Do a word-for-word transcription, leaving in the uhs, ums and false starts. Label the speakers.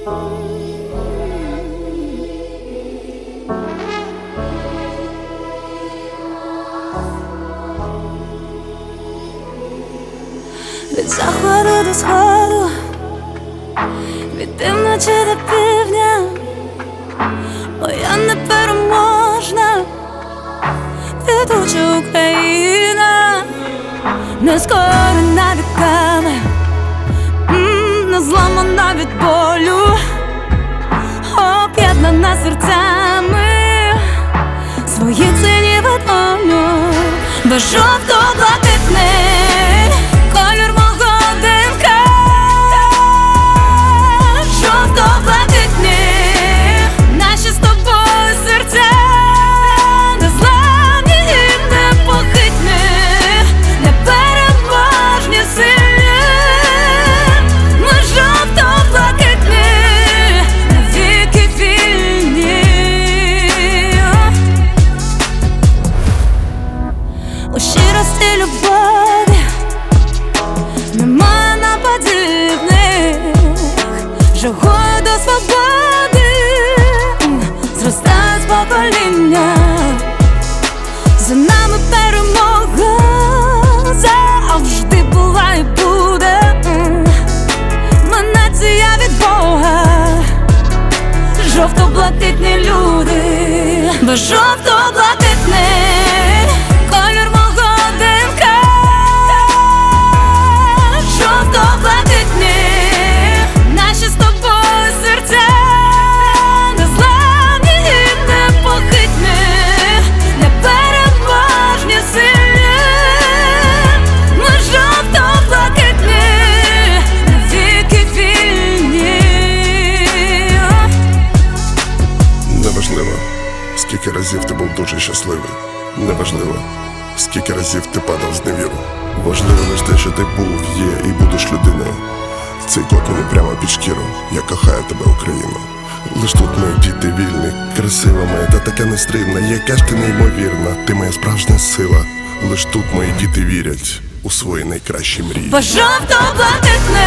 Speaker 1: Від заходу до сходу, від півночі до півдня, моя непереможна квітуча Україна, не скорена віками, не зламана від болю, об'єднана серцями, свої ціні видоню, без жовто-блакитний колір мого ДНК, жовто-блакитні наші з тобою серця, незламні і непохитні, непереможні, сильні. Ми жовто-блакитні, навіки вільні. У щирості любові немає нападівних, жагою до свободи зростають покоління. За нами перемога завжди була і буде. Ми нація від Бога, жовто-блакитні люди, бо жовто-блакитний колір мого ДНК, жовто-блакитні наші з тобою серця, незламні і непохитні, непереможні, сильні. Ми жовто-блакитні, навіки вільні.
Speaker 2: Неважливо, скільки разів ти був дуже щасливий. Неважливо, скільки разів ти падав з невіру. Важливо лише те, що ти був, є і будеш людиною. Цей код мені прямо під шкіру. Я кохаю тебе, Україно. Лиш тут мої діти вільні, красива моя та така нестримна. Яка ж ти неймовірна, ти моя справжня сила. Лиш тут мої діти вірять у свої найкращі мрії.
Speaker 1: Бо жовто-блакитне